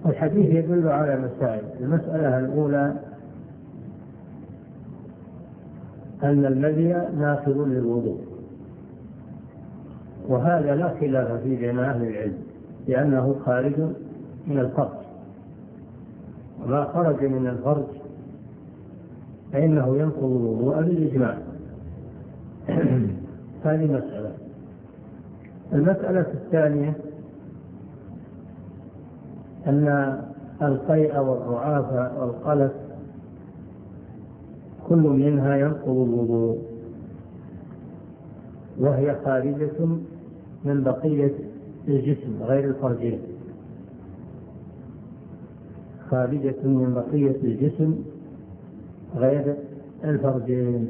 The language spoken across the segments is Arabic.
الحديث يدل على مسائل. المسألة الأولى أن المذي ناقض للوضوء، وهذا لا خلاف فيه بين أهل العلم، لأنه خارج من الفرج، وما خرج من الفرج فإنه ينقض الوضوء بالإجماع. هذه مسألة. المسألة الثانية أن القيء والرعاف والقلف كل منها ينقض الوضوء، وهي خارجة من بقية الجسم غير الفرجين، خارجة من بقية الجسم غير الفرجين،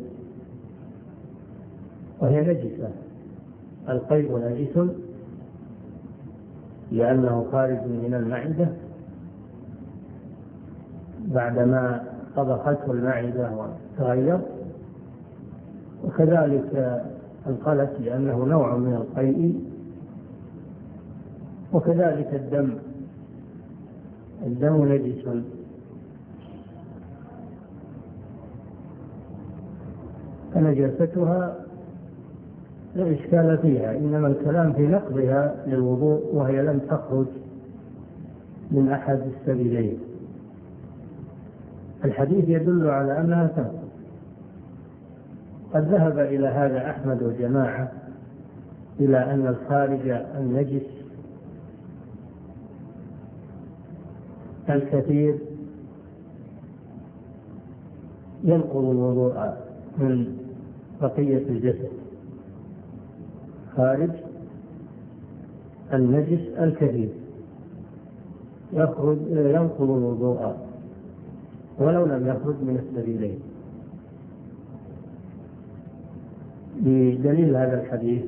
وهي نجسة. القيء نجس لأنه خارج من المعدة بعدما طبخته المعدة وتغير، وكذلك القلف لأنه نوع من القيء، وكذلك الدم نجس. فنجاستها لا إشكال فيها، إنما الكلام في نقضها للوضوء وهي لم تخرج من أحد السبيلين. الحديث يدل على أنها تنقض. قد ذهب إلى هذا أحمد وجماعة إلى أن الخارج النجس الكثير ينقض الوضوء من بقية الجسد. خارج النجس الكثير ينقض الوضوء ولو لم يخرج من السبيلين، بدليل هذا الحديث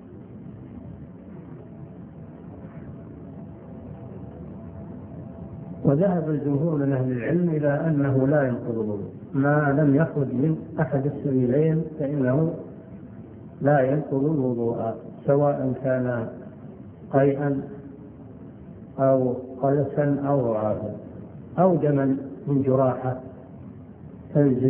وذهب الجمهور من أهل العلم إلى أنه لا ينقض الوضوء ما لم يخرج من أحد السبيلين، فإنه لا ينقض الوضوء، سواء كان قيئا أو قلسا أو رعافا أو دما من جراحة تنزف،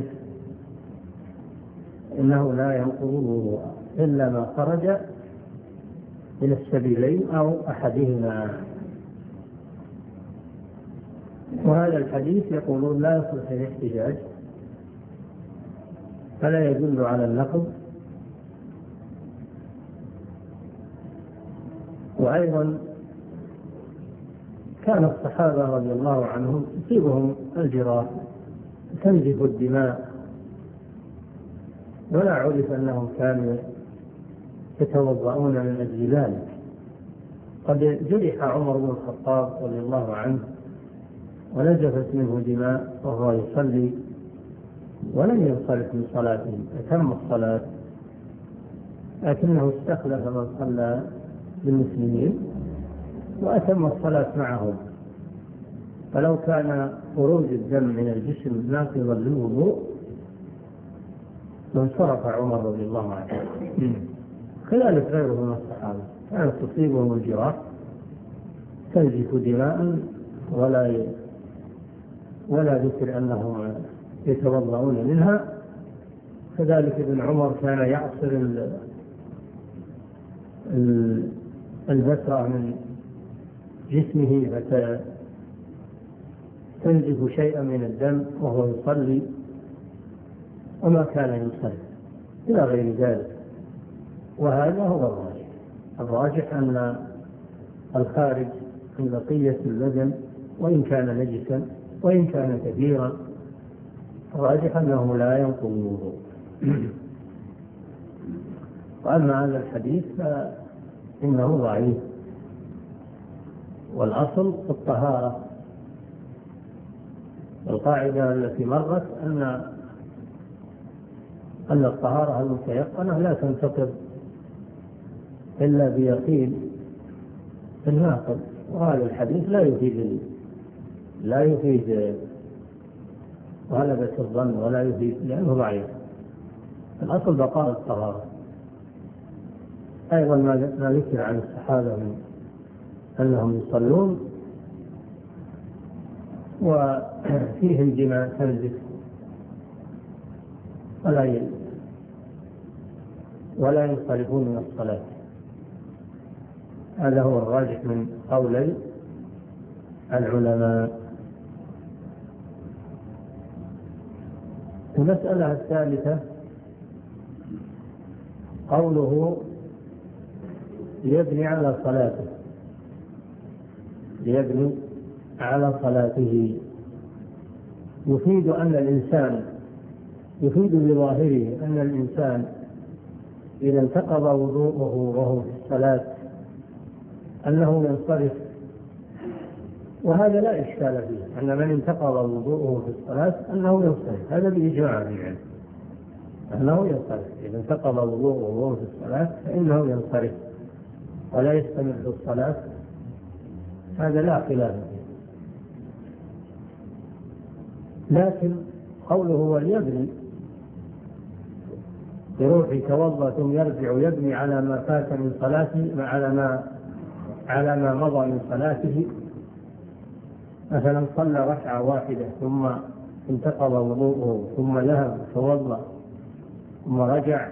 إنه لا ينقض الوضوء إلا ما خرج من السبيلين أو أحدهما. وهذا الحديث يقولون لا يصلح الاحتجاج، فلا يدل على النقض. وأيضا كان الصحابة رضي الله عنهم تصيبهم الجراح تنزف الدماء، ولا عرف أنهم كانوا يتوضؤون من أجل ذلك. قد جرح عمر بن الخطاب رضي الله عنه ونزفت منه دماء وهو يصلي ولم ينصرف من صلاته، أتم الصلاة، لكنه استخلف من صلى بالمسلمين وأتم الصلاة معهم. فلو كان خروج الدم من الجسم ناقضا للوضوء لانصرف عمر رضي الله عنه. كذلك غيره من الصحابة كانت تصيبهم الجراح تنزف دماء ولا ذكر أنهم يتوضؤون منها. كذلك ابن عمر كان يعصر البشرة من جسمه فتنزف شيئا من الدم وهو يصلي وما كان يصلي إلى غير ذلك. وهذا هو الراجح أن الخارج من بقية البدن وإن كان نجسا وإن كان كثيرا الراجح أنه لا ينقض الوضوء. وأما هذا الحديث فإنه ضعيف، والأصل الطهارة. القاعدة التي مرت أن الطهارة المتيقنة لا تنتقض إلا بيقين الناقض، وهذا الحديث لا يفيد غلبة الظن ولا يفيد، لأنه ضعيف. الأصل بقاء الطهارة. أيضا ما ذكر عن الصحابة من أنهم يصلون وفيه الجماع تنزف ولا ينصرفون من الصلاة. هذا هو الراجح من قولي العلماء. المسألة الثالثة قوله ليبني على صلاته، ليبني على صلاته، يفيد بظاهره أن الإنسان إذا انتقض وضوءه وهو في الصلاة أنه ينصرف، وهذا لا إشكال فيه، أن من انتقض وضوءه في الصلاة أنه ينصرف، هذا بإجماع العلم أنه ينصرف. إذا انتقض وضوءه وهو في الصلاة فإنه ينصرف ولا يستمر في الصلاة، هذا لا خلاف فيه. لكن قوله وليبني يروح يتوضأ ثم يرجع يبني على ما فات من صلاته، على ما مضى من صلاته، مثلا صلى ركعة واحدة ثم انتقض وضوءه ثم ذهب توضأ ثم رجع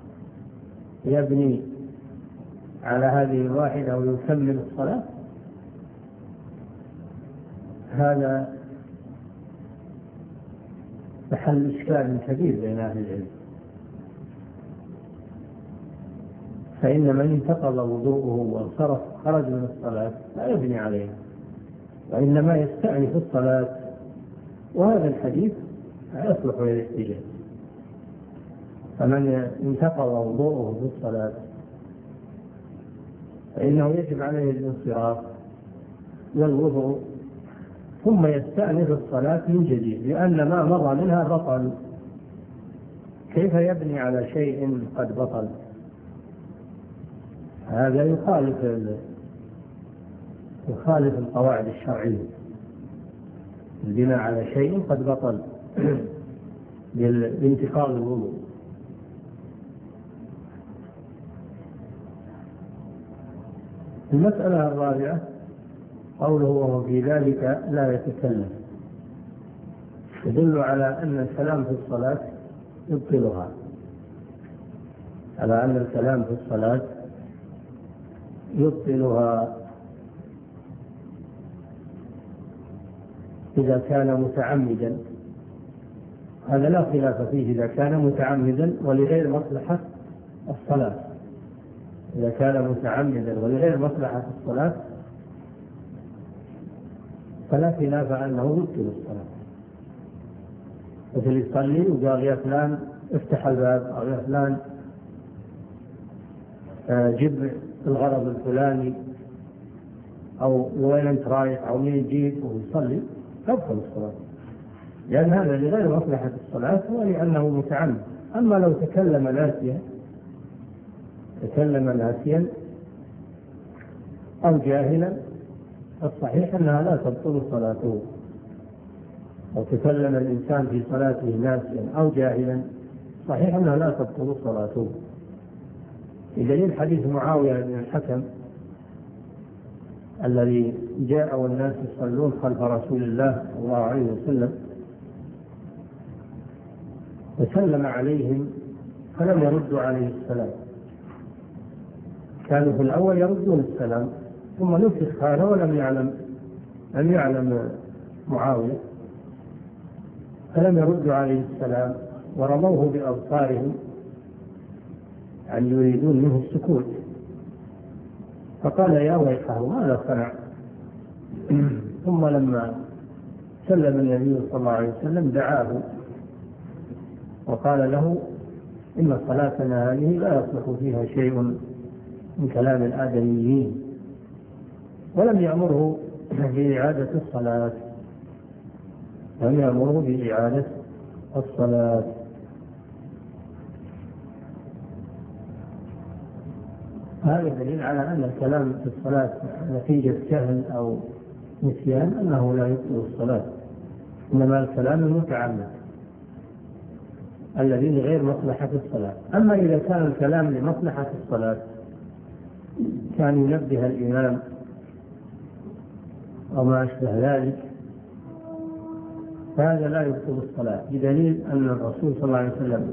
يبني على هذه الواحدة ويكمل الصلاة، هذا محل إشكال كبير بين أهل العلم. فإن من انتقض وضوءه وانصرف خرج من الصلاة لا يبني عليها، وإنما يستأنف الصلاة، وهذا الحديث يصلح للاحتجاج. فمن انتقض وضوءه في الصلاة فإنه يجب عليه الانصراف والوضوء ثم يستأنف الصلاة من جديد، لأن ما مضى منها بطل. كيف يبني على شيء قد بطل؟ هذا يخالف القواعد الشرعية، البناء على شيء قد بطل بانتقاض الوضوء. المسألة الرابعة قوله وهو في ذلك لا يتكلم، يدل على أن الكلام في الصلاة يبطلها، على أن الكلام في الصلاة يبطلها إذا كان متعمدا. هذا لا خلاف فيه إذا كان متعمدا ولغير مصلحة الصلاة. إذا كان متعمدا ولغير مصلحة الصلاة فلا خلاف أنه يبطل الصلاة. مثل يصلي وقال يا فلان افتح الباب، أو يا فلان جيب الغرض الفلاني، أو وين أنت رايح، أو مين يجيك، ويصلي تبطل الصلاة، لأن هذا لغير مصلحة الصلاة ولأنه متعمد. أما لو تكلم ناسيا أو جاهلا الصحيح أنها لا تبطل صلاته. لو تكلم الإنسان في صلاته ناسيا أو جاهلا صحيح أنها لا تبطل صلاته، بدليل حديث معاوية بن الحكم الذي جاء والناس يصلون خلف رسول الله صلى الله عليه وسلم وسلم عليهم فلم يردوا عليه السلام. كانوا في الأول يردون السلام ثم نسخ هذا ولم يعلم معاوية، فلم يردوا عليه السلام ورموه بأبصارهم يعني يريدون منه السكوت، فقال يا ويحه ماذا صنع؟ ثم لما سلم النبي صلى الله عليه وسلم دعاه وقال له إن صلاتنا هذه لا يصلح فيها شيء من كلام الآدميين، ولم يأمره بإعادة الصلاة، هذا دليل على أن الكلام في الصلاة نتيجة جهل أو نسيان أنه لا يبطل الصلاة، إنما الكلام المتعمد الذي لغير مصلحة الصلاة. أما إذا كان الكلام لمصلحة الصلاة كان ينبه الإمام أو ما أشبه ذلك فهذا لا يبطل الصلاة، بدليل أن الرسول صلى الله عليه وسلم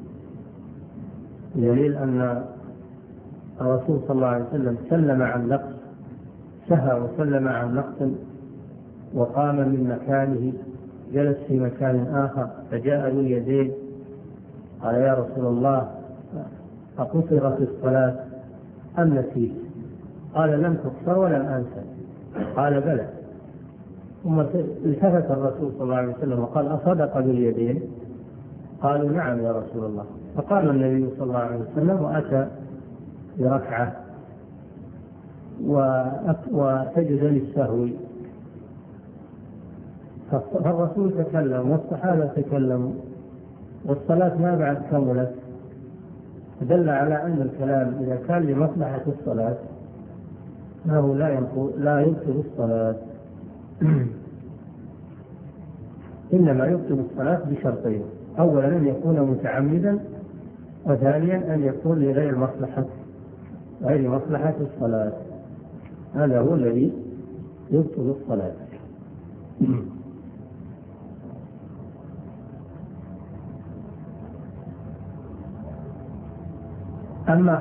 سلم عن نقص، سهى وسلم عن نقص وقام من مكانه، جلس في مكان آخر، فجاء ذو اليدين قال: يا رسول الله، أقصرت الصلاة أم نسيت؟ قال: لم تقصر ولم أنسى. قال: بلى. ثم التفت الرسول صلى الله عليه وسلم وقال: أصدق ذو اليدين؟ قالوا: نعم يا رسول الله. فقام النبي صلى الله عليه وسلم وأتى بركعة وسجد للسهو، فالرسول تكلم والصحابة تكلموا والصلاة ما بعد كملت، دل على أن الكلام إذا كان لمصلحة الصلاة أنه لا يبطل الصلاة. إنما يبطل الصلاة بشرطين: أولا أن يكون متعمدا، وثانيا أن يكون لغير مصلحة الصلاة. هذا هو الذي يبطل الصلاة. أما